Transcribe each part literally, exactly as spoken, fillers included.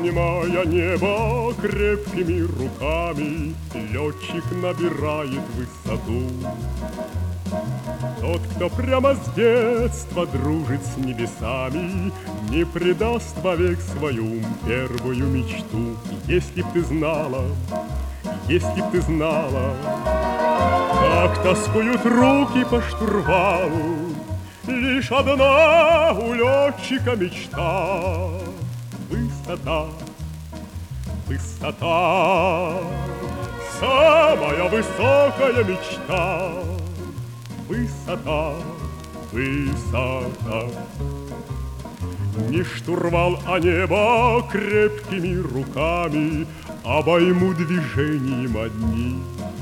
Обнимая небо крепкими руками, летчик набирает высоту. Тот, кто прямо с детства дружит с небесами, не предаст вовек свою первую мечту. Если б ты знала, если б ты знала, как тоскуют руки по штурвалу, лишь одна у летчика мечта — высота, высота, самая высокая мечта. Высота, высота. Не штурвал, а небо крепкими руками обойму движением одни.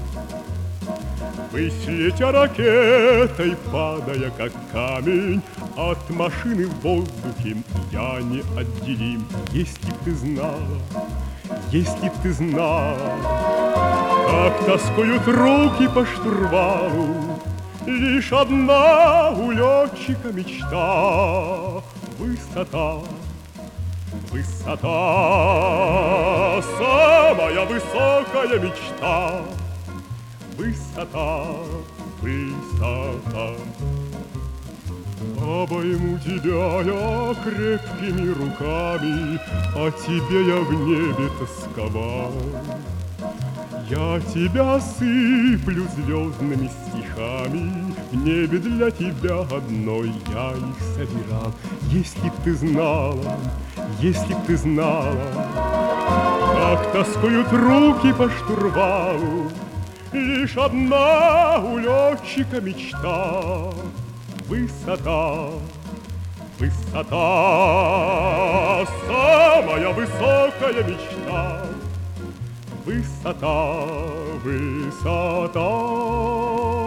Ввысь летя ракетой, падая как камень, от машины в воздухе я не отделим. Если б ты знала, если б ты знала, как тоскуют руки по штурвалу, лишь одна у летчика мечта — высота, высота, самая высокая мечта. Высота, высота. Обойму тебя я крепкими руками, о тебе я в небе тосковал. Я тебя сыплю звездными стихами, в небе для тебя одной я их собирал. Если б ты знала, если б ты знала, как тоскуют руки по штурвалу, лишь одна у летчика мечта — высота, высота, самая высокая мечта. Высота, высота.